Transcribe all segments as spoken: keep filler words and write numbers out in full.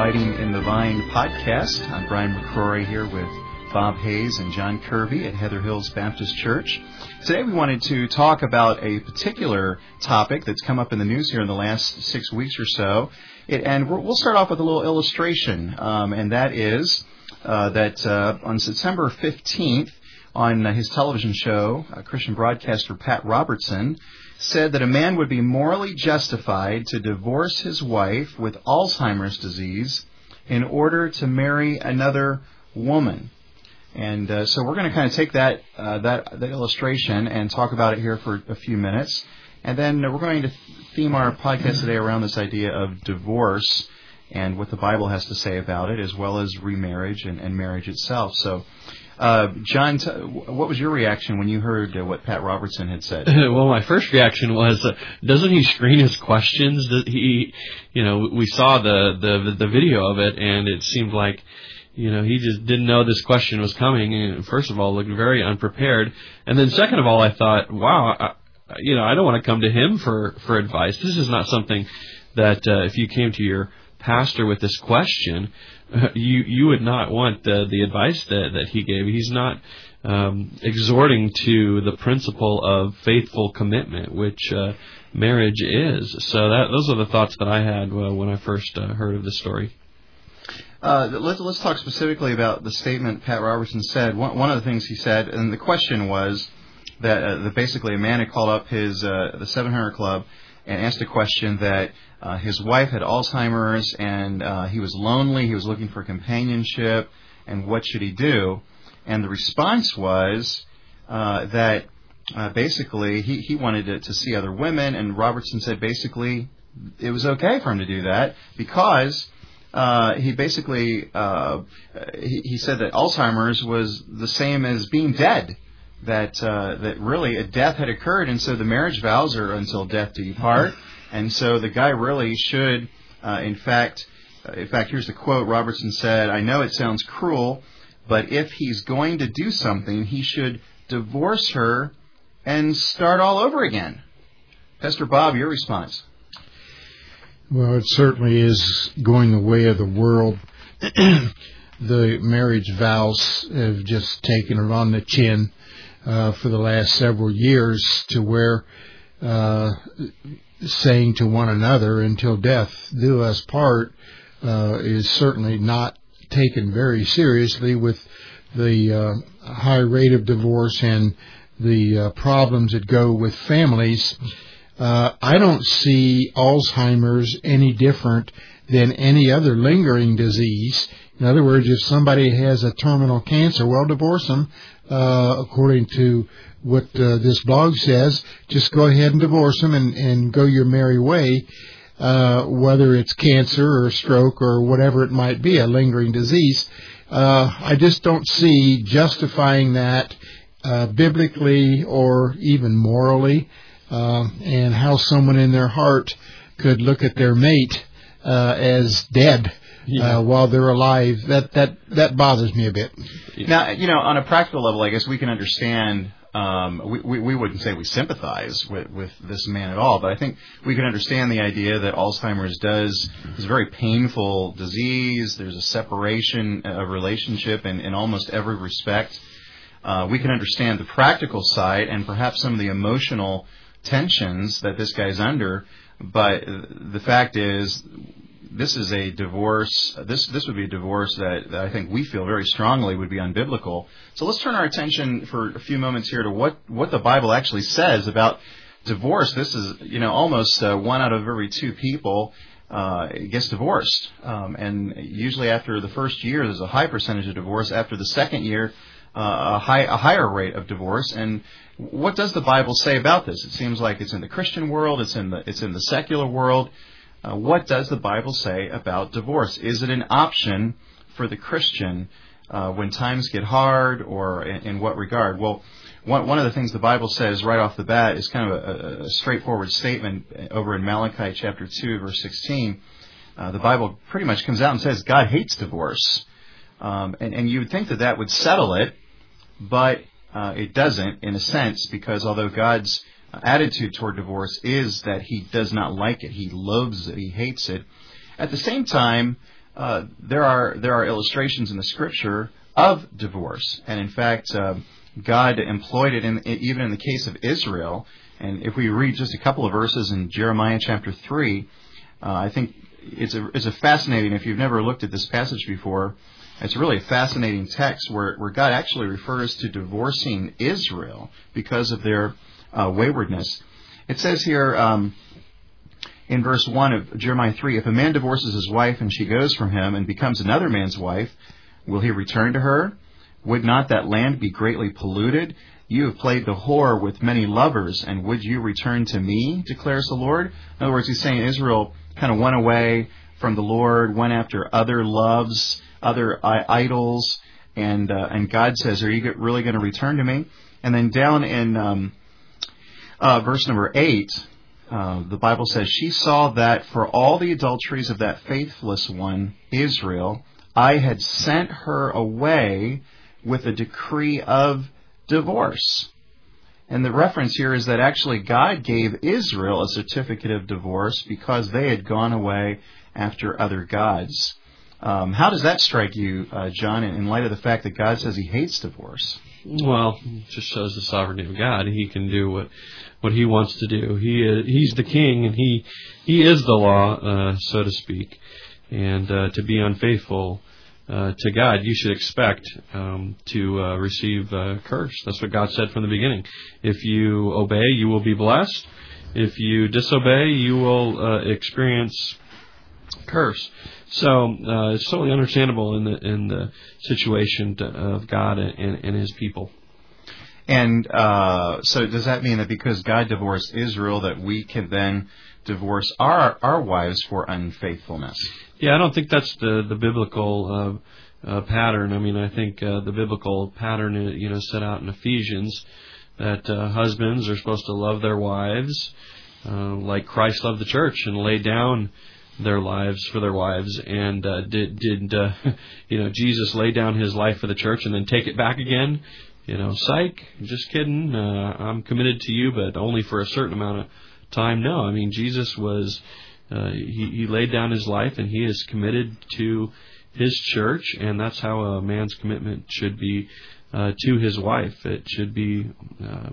Abiding in the Vine podcast. I'm Brian McCrory here with Bob Hayes and John Kirby at Heather Hills Baptist Church. Today we wanted to talk about a particular topic that's come up in the news here in the last six weeks or so. It, and we're, we'll start off with a little illustration, um, and that is uh, that uh, on September fifteenth, on uh, his television show, uh, Christian broadcaster Pat Robertson said that a man would be morally justified to divorce his wife with Alzheimer's disease in order to marry another woman. And uh, so we're going to kind of take that, uh, that that illustration and talk about it here for a few minutes. And then we're going to theme our podcast today around this idea of divorce and what the Bible has to say about it, as well as remarriage and, and marriage itself. So, uh, John, t- what was your reaction when you heard uh, what Pat Robertson had said? Well, my first reaction was, uh, doesn't he screen his questions? That he, you know, we saw the, the the video of it, and it seemed like, you know, he just didn't know this question was coming. And first of all, looked very unprepared, and then second of all, I thought, wow, I, you know, I don't want to come to him for for advice. This is not something that uh, if you came to your pastor with this question, uh, you you would not want the the advice that, that he gave. He's not um, exhorting to the principle of faithful commitment, which uh, marriage is. So that those are the thoughts that I had uh, when I first uh, heard of the story. Uh, let's let's talk specifically about the statement Pat Robertson said. One, one of the things he said, and the question was that, uh, that basically a man had called up his uh, the seven hundred Club and asked a question that uh, his wife had Alzheimer's and uh, he was lonely, he was looking for companionship, and what should he do? And the response was uh, that uh, basically he, he wanted to, to see other women, and Robertson said basically it was okay for him to do that because uh, he basically uh, he, he said that Alzheimer's was the same as being dead. That uh, that really a death had occurred, and so the marriage vows are until death do you part, and so the guy really should, uh, in fact, uh, in fact, here's the quote. Robertson said, "I know it sounds cruel, but if he's going to do something, he should divorce her and start all over again." Pastor Bob, your response? Well, it certainly is going the way of the world. The marriage vows have just taken it on the chin. Uh, for the last several years, to where uh, saying to one another, until death do us part, uh, is certainly not taken very seriously with the uh, high rate of divorce and the uh, problems that go with families. Uh, I don't see Alzheimer's any different than any other lingering disease. In other words, if somebody has a terminal cancer, well, divorce them. Uh, according to what uh, this blog says, just go ahead and divorce them and, and go your merry way, uh, whether it's cancer or stroke or whatever it might be, a lingering disease. Uh, I just don't see justifying that uh, biblically or even morally, uh, and how someone in their heart could look at their mate uh, as dead. Yeah. Uh, while they're alive, that, that, that bothers me a bit. Now, you know, on a practical level, I guess we can understand, um, we, we, we wouldn't say we sympathize with, with this man at all, but I think we can understand the idea that Alzheimer's does, is a very painful disease. There's a separation of relationship in, in almost every respect. Uh, we can understand the practical side and perhaps some of the emotional tensions that this guy's under, but the fact is, this is a divorce. This this would be a divorce that, that I think we feel very strongly would be unbiblical. So let's turn our attention for a few moments here to what, what the Bible actually says about divorce. This is, you know, almost uh, one out of every two people uh, gets divorced. Um, and usually after the first year, there's a high percentage of divorce. After the second year, uh, a, high, a higher rate of divorce. And what does the Bible say about this? It seems like it's in the Christian world. It's in the it's in the secular world. Uh, what does the Bible say about divorce? Is it an option for the Christian uh, when times get hard, or in, in what regard? Well, one, one of the things the Bible says right off the bat is kind of a, a straightforward statement over in Malachi chapter two, verse sixteen. Uh, the Bible pretty much comes out and says God hates divorce. Um, and, and you would think that that would settle it, but uh, it doesn't in a sense, because although God's attitude toward divorce is that he does not like it, he loathes it, he hates it. At the same time, uh, there are there are illustrations in the Scripture of divorce, and in fact, uh, God employed it in, even in the case of Israel. And if we read just a couple of verses in Jeremiah chapter three, uh, I think it's a it's a fascinating. If you've never looked at this passage before, it's really a fascinating text where where God actually refers to divorcing Israel because of their uh, waywardness. It says here um, in verse one of Jeremiah three, if a man divorces his wife and she goes from him and becomes another man's wife, will he return to her? Would not that land be greatly polluted? You have played the whore with many lovers, and would you return to me, declares the Lord? In other words, he's saying Israel kind of went away from the Lord, went after other loves, other idols, and uh, and God says, are you really going to return to me? And then down in um, uh, verse number eight, uh, the Bible says, she saw that for all the adulteries of that faithless one, Israel, I had sent her away with a decree of divorce. And the reference here is that actually God gave Israel a certificate of divorce because they had gone away after other gods. Um, how does that strike you, uh, John, in light of the fact that God says he hates divorce? Well, it just shows the sovereignty of God. He can do what what he wants to do. He is, he's the king, and he he is the law, uh, so to speak. And uh, to be unfaithful Uh, to God, you should expect um, to uh, receive a curse. That's what God said from the beginning. If you obey, you will be blessed. If you disobey, you will uh, experience curse. So uh, it's totally understandable in the in the situation to, of God and, and His people. And uh, so, does that mean that because God divorced Israel, that we can then divorce our our wives for unfaithfulness? Yeah, I don't think that's the the biblical uh, uh, pattern. I mean, I think uh, the biblical pattern, you know, set out in Ephesians, that uh, husbands are supposed to love their wives uh, like Christ loved the church and lay down their lives for their wives. And uh, did did uh, you know Jesus lay down his life for the church and then take it back again? You know, psych, just kidding. Uh, I'm committed to you, but only for a certain amount of time. No, I mean, Jesus was. Uh, he, he laid down his life, and he is committed to his church, and that's how a man's commitment should be uh, to his wife. It should be uh,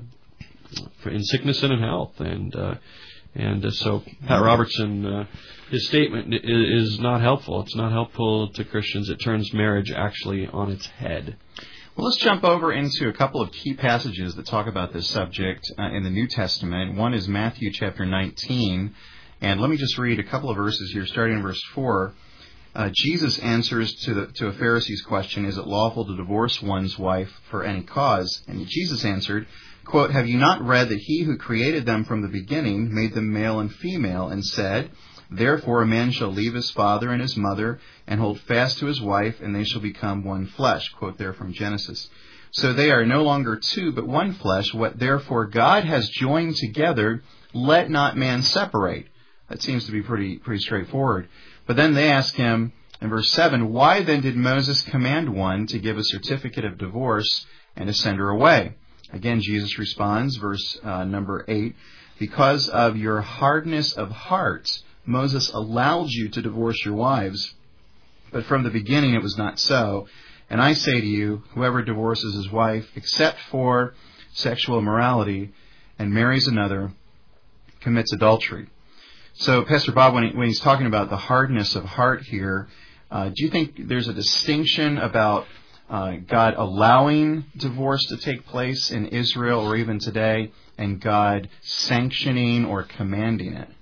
for in sickness and in health, and uh, and uh, so Pat Robertson, uh, his statement is not helpful. It's not helpful to Christians. It turns marriage actually on its head. Well, let's jump over into a couple of key passages that talk about this subject uh, in the New Testament. One is Matthew chapter nineteen. And let me just read a couple of verses here, starting in verse four. Uh, Jesus answers to the, to a Pharisee's question, is it lawful to divorce one's wife for any cause? And Jesus answered, quote, have you not read that he who created them from the beginning made them male and female, and said, therefore a man shall leave his father and his mother and hold fast to his wife, and they shall become one flesh. Quote there from Genesis. So they are no longer two, but one flesh. What therefore God has joined together, let not man separate. That seems to be pretty pretty straightforward. But then they ask him in verse seven, why then did Moses command one to give a certificate of divorce and to send her away? Again, Jesus responds, verse uh, number eight, because of your hardness of heart, Moses allowed you to divorce your wives. But from the beginning it was not so. And I say to you, whoever divorces his wife except for sexual immorality and marries another commits adultery. So, Pastor Bob, when, he, when he's talking about the hardness of heart here, uh, do you think there's a distinction about uh, God allowing divorce to take place in Israel or even today, and God sanctioning or commanding it?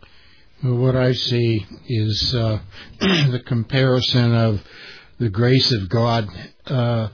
Well, what I see is uh, the comparison of the grace of God uh,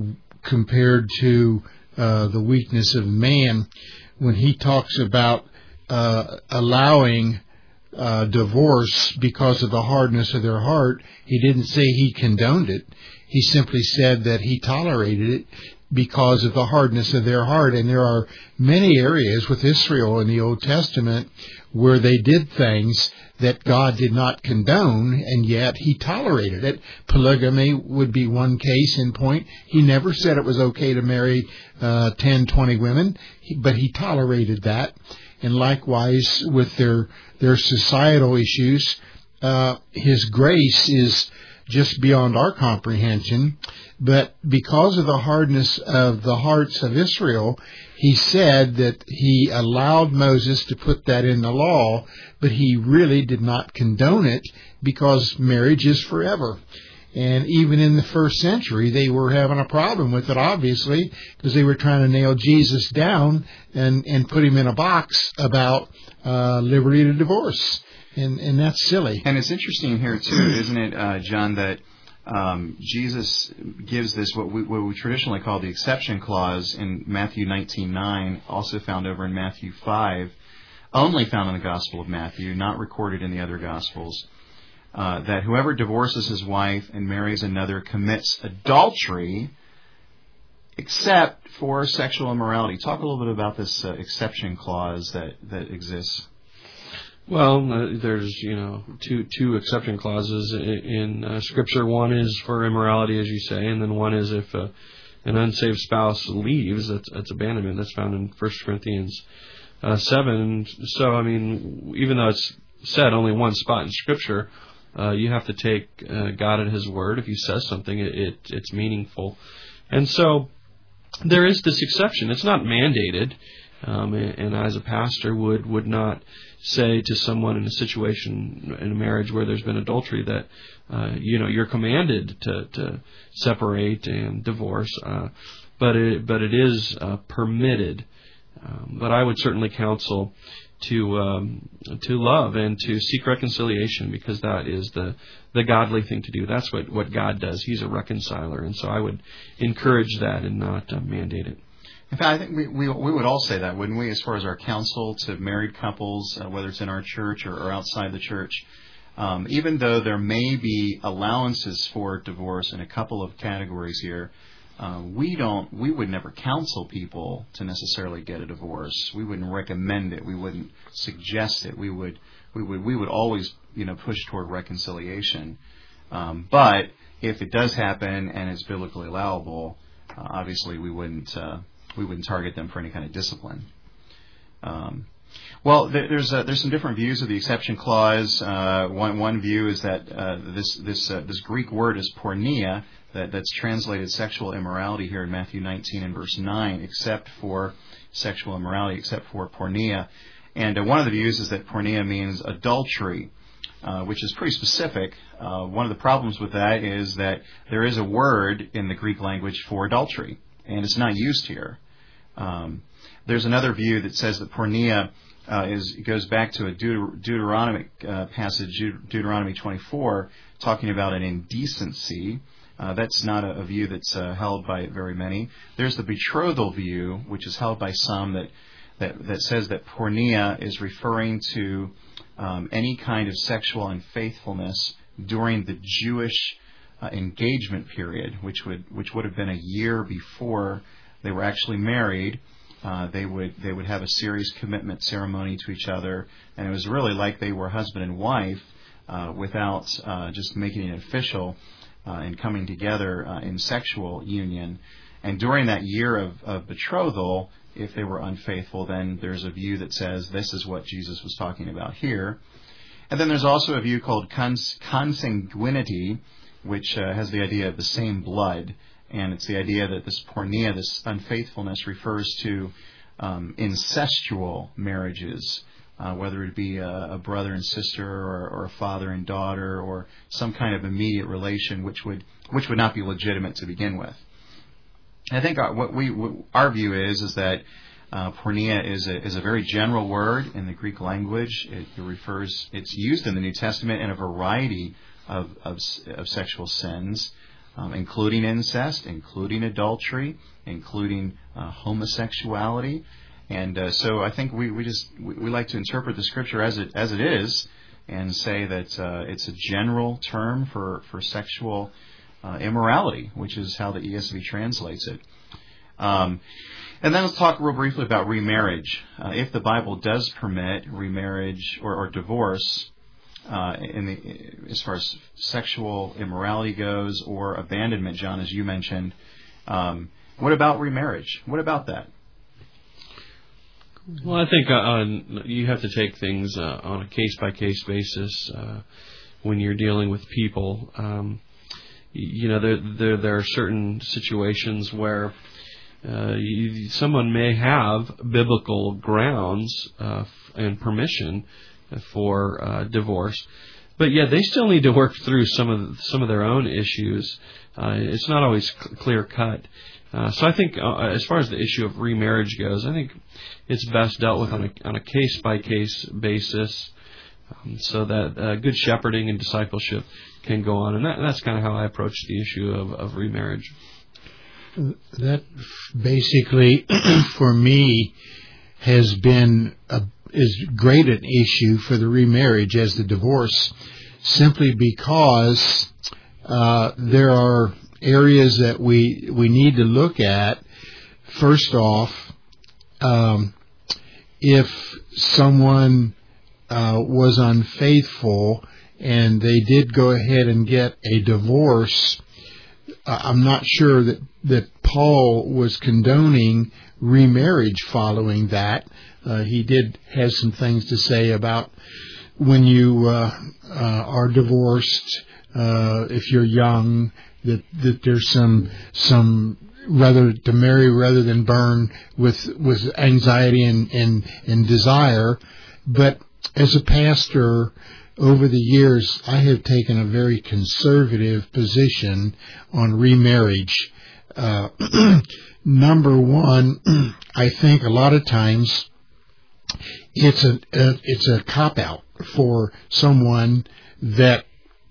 compared to uh, the weakness of man. When he talks about Uh, allowing uh, divorce because of the hardness of their heart, he didn't say he condoned it. He simply said that he tolerated it because of the hardness of their heart. And there are many areas with Israel in the Old Testament where they did things that God did not condone, and yet he tolerated it. Polygamy would be one case in point. He never said it was okay to marry uh, ten, twenty women, but he tolerated that. And likewise with their their societal issues, uh, His grace is just beyond our comprehension. But because of the hardness of the hearts of Israel, He said that He allowed Moses to put that in the law, but He really did not condone it, because marriage is forever. And even in the first century, they were having a problem with it, obviously, because they were trying to nail Jesus down and, and put Him in a box about uh, liberty to divorce. And, and that's silly. And it's interesting here, too, isn't it, uh, John, that um, Jesus gives this, what we, what we traditionally call the exception clause in Matthew nineteen nine, also found over in Matthew five, only found in the Gospel of Matthew, not recorded in the other Gospels. Uh, that whoever divorces his wife and marries another commits adultery, except for sexual immorality. Talk a little bit about this uh, exception clause that, that exists. Well, uh, there's, you know, two two exception clauses in, in uh, Scripture. One is for immorality, as you say, and then one is if uh, an unsaved spouse leaves, that's, that's abandonment. That's found in First Corinthians uh, seven. So, I mean, even though it's said only one spot in Scripture, Uh, you have to take uh, God at His word. If He says something, it, it it's meaningful. And so there is this exception. It's not mandated. Um, and, and I, as a pastor, would, would not say to someone in a situation, in a marriage where there's been adultery, that, uh, you know, you're commanded to, to separate and divorce. Uh, but, it, but it is uh, permitted. Um, but I would certainly counsel to um, to love and to seek reconciliation, because that is the, the godly thing to do. That's what, what God does. He's a reconciler, and so I would encourage that and not uh, mandate it. In fact, I think we, we we would all say that, wouldn't we, as far as our counsel to married couples, uh, whether it's in our church or, or outside the church. Um, even though there may be allowances for divorce in a couple of categories here, Uh, we don't. We would never counsel people to necessarily get a divorce. We wouldn't recommend it. We wouldn't suggest it. We would. We would. We would always, you know, push toward reconciliation. Um, but if it does happen and it's biblically allowable, uh, obviously we wouldn't. Uh, we wouldn't target them for any kind of discipline. Um, well, there, there's uh, there's some different views of the exception clause. Uh, one one view is that uh, this this uh, this Greek word is porneia. That, that's translated sexual immorality here in Matthew nineteen and verse nine, except for sexual immorality, except for porneia. And uh, one of the views is that porneia means adultery, uh, which is pretty specific. Uh, one of the problems with that is that there is a word in the Greek language for adultery, and it's not used here. Um, there's another view that says that porneia uh, is goes back to a Deuter- Deuteronomic uh, passage, Deuteronomy twenty-four, talking about an indecency. Uh, that's not a, a view that's uh, held by very many. There's the betrothal view, which is held by some, that that, that says that porneia is referring to um, any kind of sexual unfaithfulness during the Jewish uh, engagement period, which would which would have been a year before they were actually married. Uh, they would they would have a serious commitment ceremony to each other, and it was really like they were husband and wife uh, without uh, just making it official. Uh, and coming together uh, in sexual union. And during that year of, of betrothal, if they were unfaithful, then there's a view that says this is what Jesus was talking about here. And then there's also a view called cons- consanguinity, which uh, has the idea of the same blood. And it's the idea that this porneia, this unfaithfulness, refers to um, incestual marriages. Uh, whether it be a, a brother and sister, or, or a father and daughter, or some kind of immediate relation, which would which would not be legitimate to begin with. I think our, what we what our view is is that uh, porneia is a is a very general word in the Greek language. It, it refers it's used in the New Testament in a variety of of, of sexual sins, um, including incest, including adultery, including uh, homosexuality. And uh, so I think we, we just we, we like to interpret the Scripture as it as it is, and say that uh, it's a general term for for sexual uh, immorality, which is how the E S V translates it. Um, and then let's talk real briefly about remarriage. Uh, if the Bible does permit remarriage or, or divorce, uh, in the as far as sexual immorality goes, or abandonment, John, as you mentioned, um, what about remarriage? What about that? Well, I think uh, on, you have to take things uh, on a case-by-case basis. Uh, when you're dealing with people. Um, you know, there, there there are certain situations where uh, you, someone may have biblical grounds uh, and permission for uh, divorce, but yet they still need to work through some of some of their own issues. Uh, it's not always c- clear cut. Uh, so I think, uh, as far as the issue of remarriage goes, I think it's best dealt with on a on a case by case basis, um, so that uh, good shepherding and discipleship can go on. And that, that's kind of how I approach the issue of, of remarriage. That basically, for me, has been a, as great an issue for the remarriage as the divorce, simply because uh, there are areas that we we need to look at. First off, um, if someone uh, was unfaithful and they did go ahead and get a divorce, uh, I'm not sure that, that Paul was condoning remarriage following that. Uh, he did have some things to say about when you uh, uh, are divorced, uh, if you're young, that, that there's some some rather to marry rather than burn with with anxiety and, and, and desire. But as a pastor, over the years, I have taken a very conservative position on remarriage. Uh, number one, I think a lot of times it's a, a it's a cop out for someone that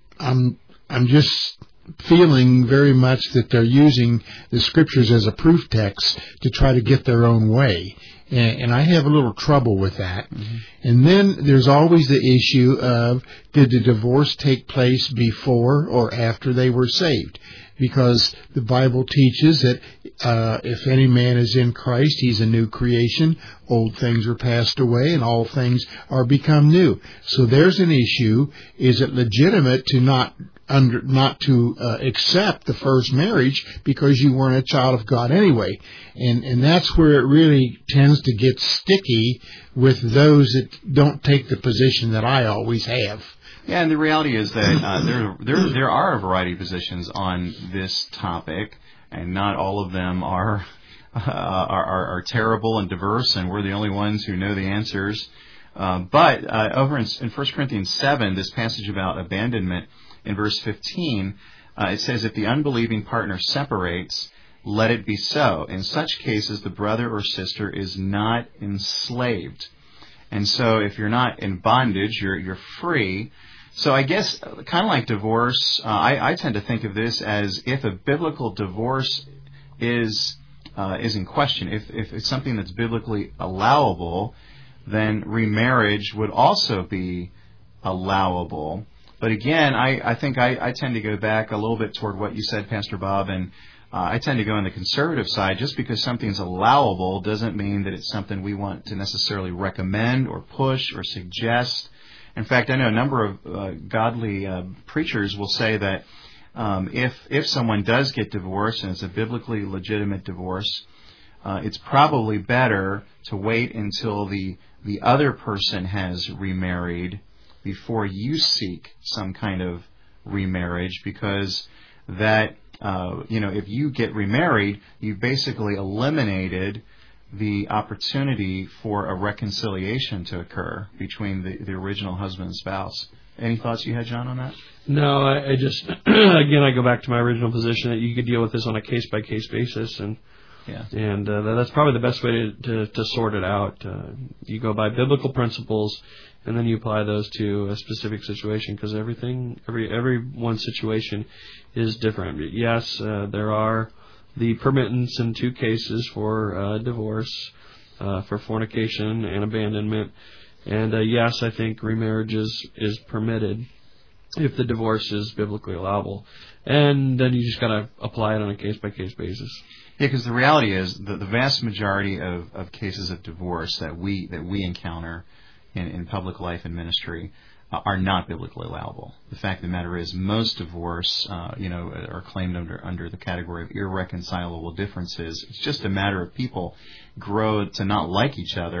I'm I'm just feeling very much that they're using the scriptures as a proof text to try to get their own way. And, and I have a little trouble with that. Mm-hmm. And then there's always the issue of, did the divorce take place before or after they were saved? Because the Bible teaches that uh, if any man is in Christ, he's a new creation. Old things are passed away and all things are become new. So there's an issue. Is it legitimate to not under not to uh, accept the first marriage because you weren't a child of God anyway? And and that's where it really tends to get sticky with those that don't take the position that I always have. Yeah, and the reality is that uh, there there there are a variety of positions on this topic, and not all of them are uh, are, are, are terrible and diverse, and we're the only ones who know the answers. Uh, but uh, over in, in First Corinthians seven, this passage about abandonment, in verse fifteen, uh, it says, "If the unbelieving partner separates, let it be so. In such cases, the brother or sister is not enslaved." And so, if you're not in bondage, you're you're free. So I guess, kind of like divorce, uh, I, I tend to think of this as if a biblical divorce is uh, is in question, if, if it's something that's biblically allowable, then remarriage would also be allowable. But again, I, I think I, I tend to go back a little bit toward what you said, Pastor Bob, and uh, I tend to go on the conservative side. Just because something's allowable doesn't mean that it's something we want to necessarily recommend or push or suggest. In fact, I know a number of uh, godly uh, preachers will say that um, if if someone does get divorced and it's a biblically legitimate divorce, uh, it's probably better to wait until the the other person has remarried before you seek some kind of remarriage, because that uh, you know if you get remarried, you've basically eliminated the opportunity for a reconciliation to occur between the, the original husband and spouse. Any thoughts you had, John, on that? No, I, I just, again, I go back to my original position that you could deal with this on a case-by-case basis, and yeah. and uh, that's probably the best way to, to, to sort it out. Uh, you go by biblical principles, and then you apply those to a specific situation, because everything, every every one situation is different. Yes, uh, there are the permittance in two cases for uh, divorce, uh, for fornication and abandonment. And uh, yes, I think remarriage is, is permitted if the divorce is biblically allowable. And then you just got to apply it on a case-by-case basis. Yeah, because the reality is that the vast majority of, of cases of divorce that we that we encounter in, in public life and ministry uh, are not biblically allowable. The fact of the matter is, most divorce, uh, you know, are claimed under under the category of irreconcilable differences. It's just a matter of people grow to not like each other,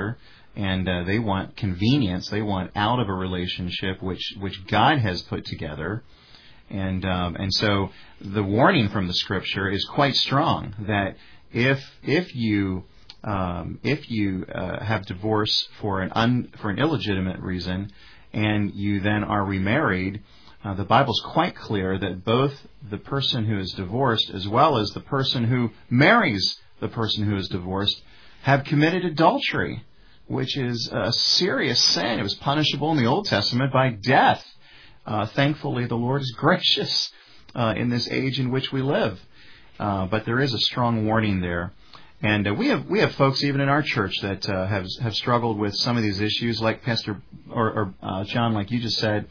and uh, they want convenience. They want out of a relationship which which God has put together. And um, and so the warning from the Scripture is quite strong that if if you um, if you uh, have divorce for an un, for an illegitimate reason, and you then are remarried, uh, the Bible's quite clear that both the person who is divorced as well as the person who marries the person who is divorced have committed adultery, which is a serious sin. It was punishable in the Old Testament by death. Uh, thankfully, the Lord is gracious uh, in this age in which we live. Uh, but there is a strong warning there. And uh, we have we have folks even in our church that uh, have have struggled with some of these issues, like Pastor or, or uh, John, like you just said.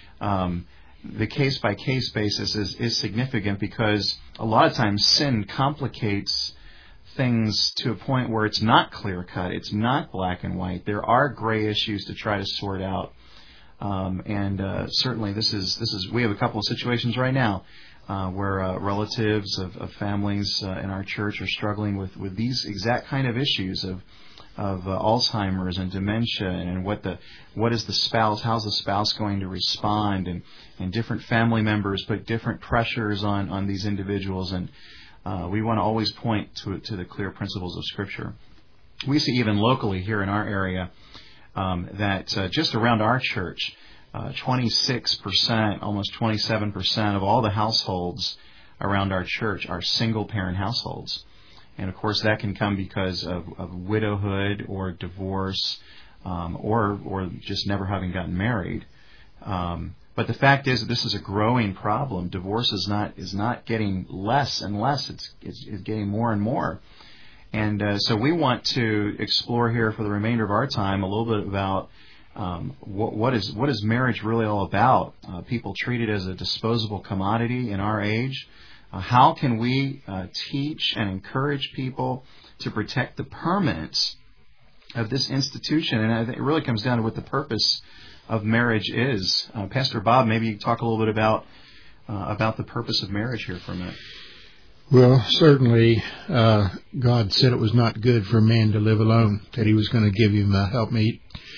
Um, the case by case basis is, is significant because a lot of times sin complicates things to a point where it's not clear cut, it's not black and white. There are gray issues to try to sort out. Um, and uh, certainly, this is this is we have a couple of situations right now uh, where uh, relatives of, of families uh, in our church are struggling with, with these exact kind of issues of of uh, Alzheimer's and dementia, and what the what is the spouse, how's the spouse going to respond, and, and different family members put different pressures on, on these individuals, and uh, we want to always point to to the clear principles of Scripture. We see even locally here in our area. Um, that uh, just around our church, uh, twenty-six percent, almost twenty-seven percent of all the households around our church are single-parent households. And, of course, that can come because of, of widowhood or divorce um, or or just never having gotten married. Um, but the fact is that this is a growing problem. Divorce is not is not getting less and less. It's, it's, it's getting more and more. And uh, so we want to explore here for the remainder of our time a little bit about um, what, what is what is marriage really all about. Uh, people treat it as a disposable commodity in our age. Uh, how can we uh, teach and encourage people to protect the permanence of this institution? And I think it really comes down to what the purpose of marriage is. Uh, Pastor Bob, maybe you talk a little bit about uh, about the purpose of marriage here for a minute. Well, certainly, uh, God said it was not good for man to live alone, that He was going to give him a helpmate.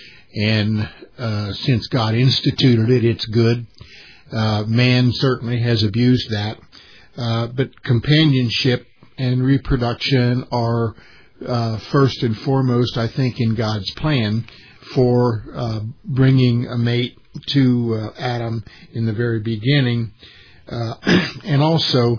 And uh, since God instituted it, it's good. Uh, man certainly has abused that. Uh, but companionship and reproduction are uh, first and foremost, I think, in God's plan for uh, bringing a mate to uh, Adam in the very beginning. Uh, and also,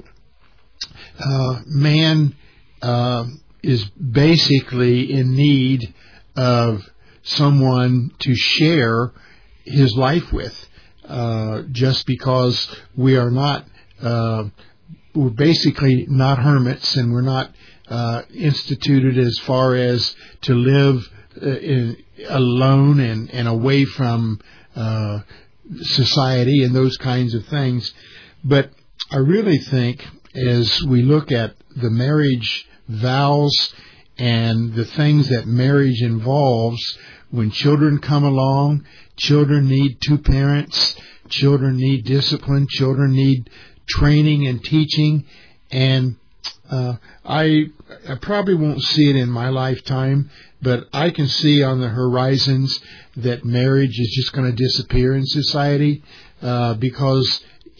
Uh, man uh, is basically in need of someone to share his life with. Uh, just because we are not, uh, we're basically not hermits, and we're not uh, instituted as far as to live uh, in, alone and, and away from uh, society and those kinds of things. But I really think, as we look at the marriage vows and the things that marriage involves, when children come along, children need two parents, children need discipline, children need training and teaching, and uh, I, I probably won't see it in my lifetime, but I can see on the horizons that marriage is just going to disappear in society uh, because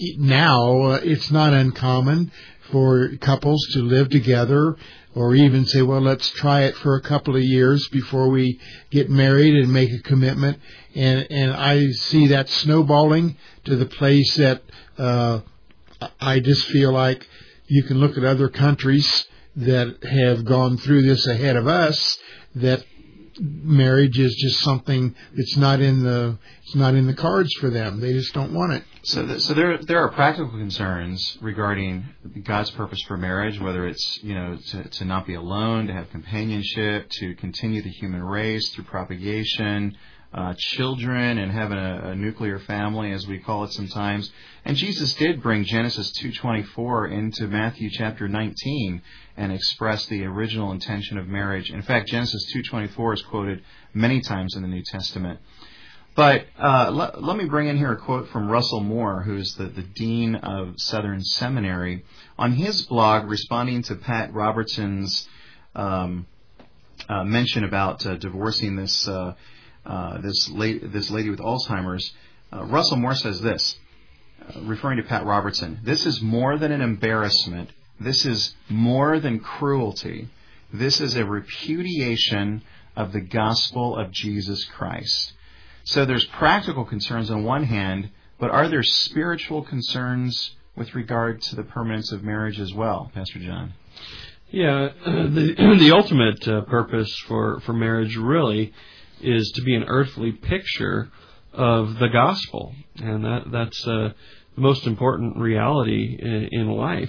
now uh, it's not uncommon for couples to live together, or even say, well, let's try it for a couple of years before we get married and make a commitment. And and I see that snowballing to the place that uh, I just feel like you can look at other countries that have gone through this ahead of us, that marriage is just something that's not in the it's not in the cards for them. They just don't want it. So, th- so there there are practical concerns regarding God's purpose for marriage, whether it's you know to, to not be alone, to have companionship, to continue the human race through propagation, uh, children, and having a, a nuclear family, as we call it sometimes. And Jesus did bring Genesis two twenty-four into Matthew chapter nineteen and express the original intention of marriage. In fact, Genesis two twenty-four is quoted many times in the New Testament. But uh, let, let me bring in here a quote from Russell Moore, who's the, the Dean of Southern Seminary. On his blog, responding to Pat Robertson's um, uh, mention about uh, divorcing this uh, uh, this lady, this lady with Alzheimer's, uh, Russell Moore says this, uh, referring to Pat Robertson: "This is more than an embarrassment. This is more than cruelty. This is a repudiation of the gospel of Jesus Christ." So there's practical concerns on one hand, but are there spiritual concerns with regard to the permanence of marriage as well, Pastor John? Yeah, uh, the the ultimate uh, purpose for, for marriage really is to be an earthly picture of the gospel, and that that's uh, the most important reality in, in life,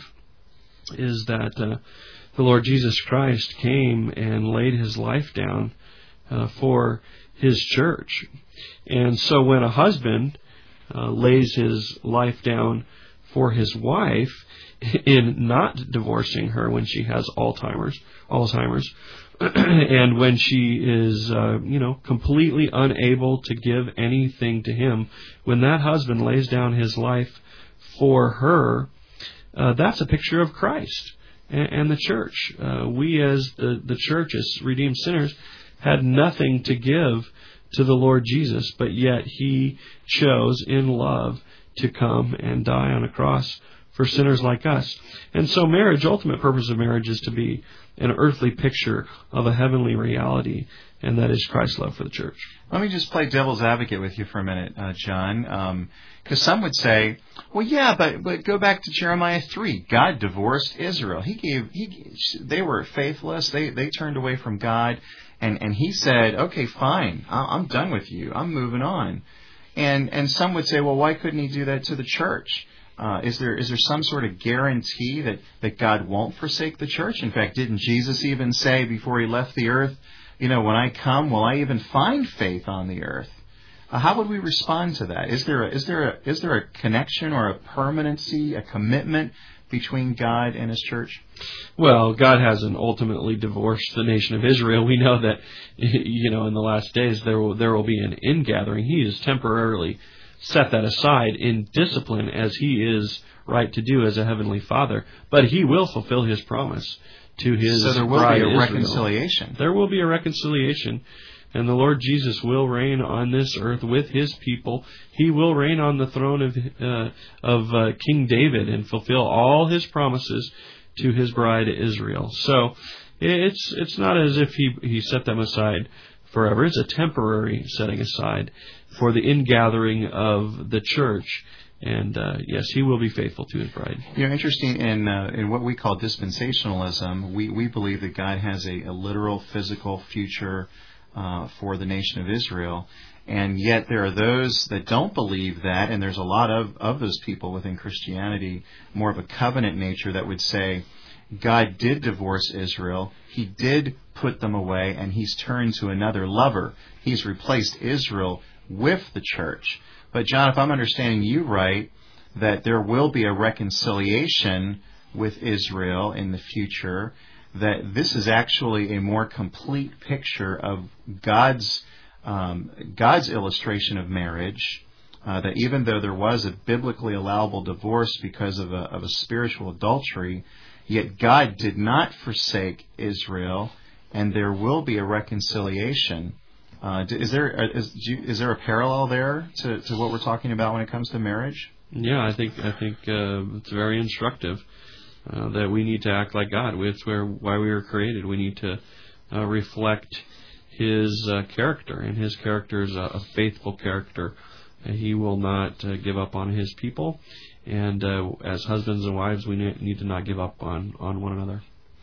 is that uh, the Lord Jesus Christ came and laid His life down uh, for His church. And so when a husband uh, lays his life down for his wife in not divorcing her when she has Alzheimer's, Alzheimer's, and when she is, uh, you know, completely unable to give anything to him, when that husband lays down his life for her, uh, that's a picture of Christ and, and the church. Uh, we as the, the church, as redeemed sinners, had nothing to give to the Lord Jesus, but yet He chose in love to come and die on a cross for sinners like us. And so marriage, ultimate purpose of marriage is to be an earthly picture of a heavenly reality, and that is Christ's love for the church. Let me just play devil's advocate with you for a minute, uh, John, because um, some would say, well, yeah, but but go back to Jeremiah three. God divorced Israel. He gave he they were faithless. They they turned away from God. And and he said, okay, fine, I'm done with you. I'm moving on. And and some would say, well, why couldn't He do that to the church? Uh, is there is there some sort of guarantee that, that God won't forsake the church? In fact, didn't Jesus even say before He left the earth, you know, when I come, will I even find faith on the earth? Uh, how would we respond to that? Is there a, is there a, is there a connection or a permanency, a commitment between God and His church? Well, God hasn't ultimately divorced the nation of Israel. We know that, you know, in the last days there will there will be an ingathering. He has temporarily set that aside in discipline, as He is right to do as a heavenly Father. But He will fulfill His promise to His bride. So there will be a Israel. reconciliation. There will be a reconciliation. And the Lord Jesus will reign on this earth with His people. He will reign on the throne of uh, of uh, King David and fulfill all His promises to His bride Israel. So it's it's not as if He He set them aside forever. It's a temporary setting aside for the ingathering of the church. And uh, yes, He will be faithful to His bride. You know, interesting in uh, in what we call dispensationalism, we we believe that God has a, a literal, physical future Uh, for the nation of Israel. And yet there are those that don't believe that, and there's a lot of, of those people within Christianity, more of a covenant nature, that would say God did divorce Israel, He did put them away, and He's turned to another lover. He's replaced Israel with the church. But John, if I'm understanding you right, that there will be a reconciliation with Israel in the future, that this is actually a more complete picture of God's um, God's illustration of marriage, uh, that even though there was a biblically allowable divorce because of a, of a spiritual adultery, yet God did not forsake Israel, and there will be a reconciliation. Uh, is there is, is there a parallel there to, to what we're talking about when it comes to marriage? Yeah, I think I think uh, it's very instructive. Uh, that we need to act like God. It's where why we were created. We need to uh, reflect His uh, character, and His character is a, a faithful character. Uh, he will not uh, give up on His people, and uh, as husbands and wives, we need to not give up on, on one another.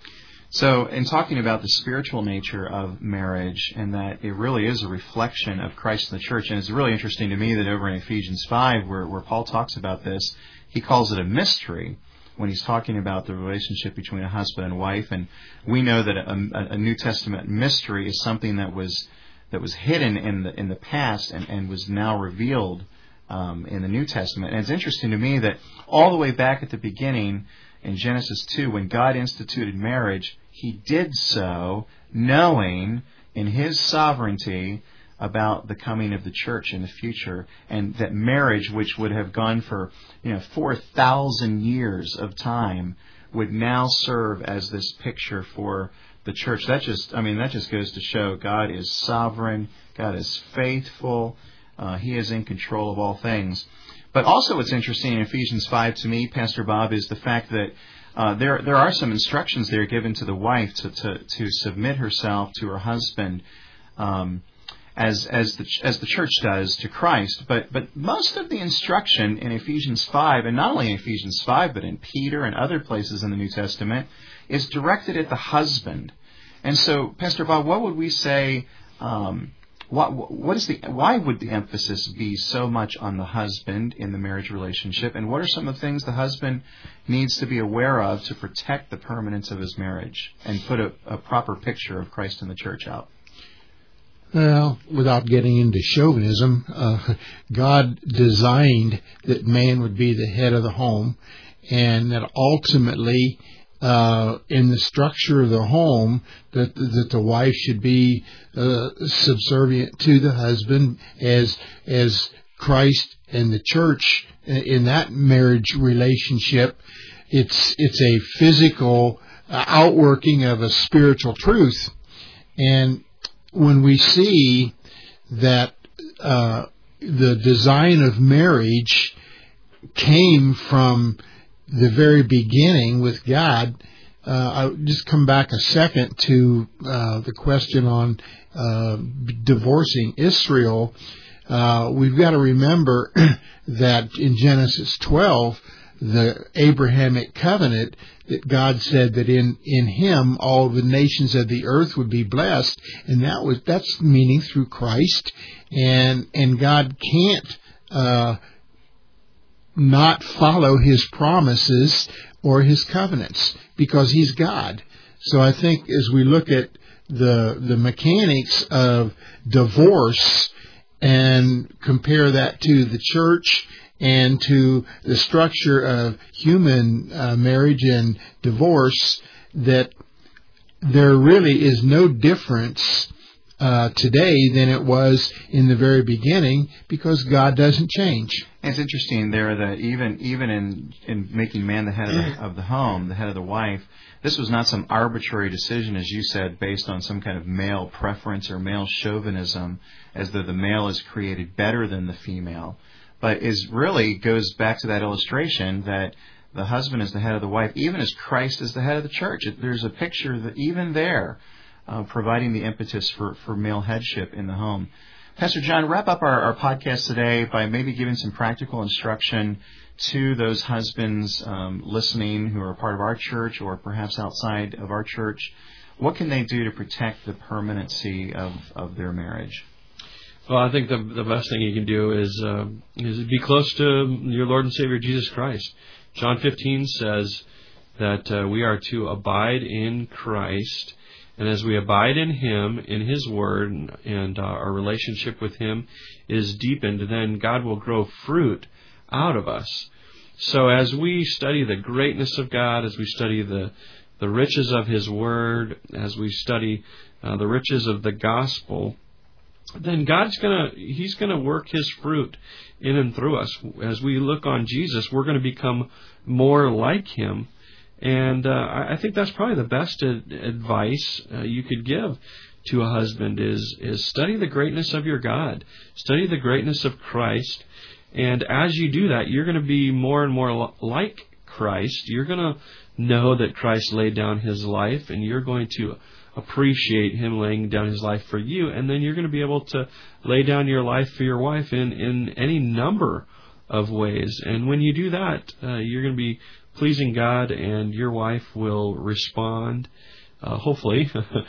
So, in talking about the spiritual nature of marriage, and that it really is a reflection of Christ in the church, and it's really interesting to me that over in Ephesians five, where, where Paul talks about this, he calls it a mystery when he's talking about the relationship between a husband and wife. And we know that a, a New Testament mystery is something that was that was hidden in the in the past and, and was now revealed um, in the New Testament. And it's interesting to me that all the way back at the beginning in Genesis two, when God instituted marriage, He did so knowing in His sovereignty about the coming of the church in the future, and that marriage, which would have gone for you know four thousand years of time, would now serve as this picture for the church. That just, I mean, that just goes to show God is sovereign, God is faithful, uh, He is in control of all things. But also what's interesting in Ephesians five to me, Pastor Bob, is the fact that uh, there there are some instructions there given to the wife to, to, to submit herself to her husband, um, as as the as the church does to Christ. But but most of the instruction in Ephesians five, and not only in Ephesians five, but in Peter and other places in the New Testament, is directed at the husband. And so, Pastor Bob, what would we say? Um, what what is the why would the emphasis be so much on the husband in the marriage relationship? And what are some of the things the husband needs to be aware of to protect the permanence of his marriage and put a, a proper picture of Christ in the church out? Well, without getting into chauvinism, uh, God designed that man would be the head of the home, and that ultimately, uh, in the structure of the home, that that the wife should be uh, subservient to the husband, as as Christ and the church in that marriage relationship. It's it's a physical uh, outworking of a spiritual truth, and when we see that uh, the design of marriage came from the very beginning with God, uh, I'll just come back a second to uh, the question on uh, divorcing Israel. Uh, we've got to remember that in Genesis twelve, the Abrahamic covenant, that God said that in, in him all the nations of the earth would be blessed, and that was that's meaning through Christ, and and God can't uh, not follow His promises or His covenants because He's God. So I think as we look at the the mechanics of divorce and compare that to the church and to the structure of human uh, marriage and divorce, that there really is no difference uh, today than it was in the very beginning, because God doesn't change. And it's interesting there that even even in, in making man the head of the, of the home, the head of the wife, this was not some arbitrary decision, as you said, based on some kind of male preference or male chauvinism, as though the male is created better than the female. But is really goes back to that illustration that the husband is the head of the wife, even as Christ is the head of the church. There's a picture that even there, uh, providing the impetus for, for male headship in the home. Pastor John, wrap up our, our podcast today by maybe giving some practical instruction to those husbands um, listening who are part of our church or perhaps outside of our church. What can they do to protect the permanency of, of their marriage? Well, I think the the best thing you can do is uh, is be close to your Lord and Savior Jesus Christ. John fifteen says that uh, we are to abide in Christ, and as we abide in Him, in His Word, and, and uh, our relationship with Him is deepened, then God will grow fruit out of us. So as we study the greatness of God, as we study the the riches of His Word, as we study uh, the riches of the gospel, then God's gonna He's gonna work His fruit in and through us. As we look on Jesus, we're going to become more like Him, and uh, I think that's probably the best ad- advice uh, you could give to a husband is is study the greatness of your God, study the greatness of Christ, and as you do that, you're going to be more and more like Christ. You're going to know that Christ laid down His life, and you're going to appreciate Him laying down His life for you, and then you're going to be able to lay down your life for your wife in, in any number of ways. And when you do that, uh, you're going to be pleasing God, and your wife will respond, uh, hopefully,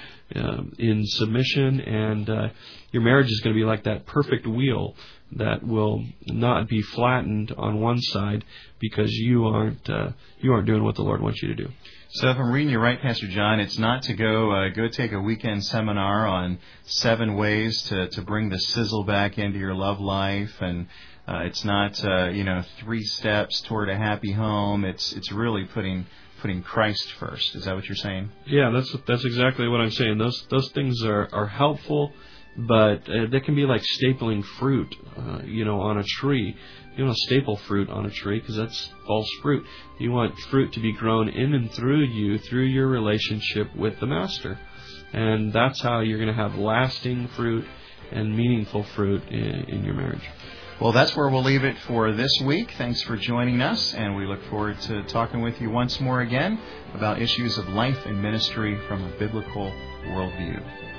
um, in submission, and uh, your marriage is going to be like that perfect wheel that will not be flattened on one side because you aren't uh, you aren't doing what the Lord wants you to do. So if I'm reading you right, Pastor John, it's not to go uh, go take a weekend seminar on seven ways to, to bring the sizzle back into your love life, and uh, it's not uh, you know three steps toward a happy home. It's it's really putting putting Christ first. Is that what you're saying? Yeah, that's that's exactly what I'm saying. Those those things are, are helpful, but uh, that can be like stapling fruit, uh, you know, on a tree. You don't want to staple fruit on a tree because that's false fruit. You want fruit to be grown in and through you, through your relationship with the Master. And that's how you're going to have lasting fruit and meaningful fruit in, in your marriage. Well, that's where we'll leave it for this week. Thanks for joining us, and we look forward to talking with you once more again about issues of life and ministry from a biblical worldview.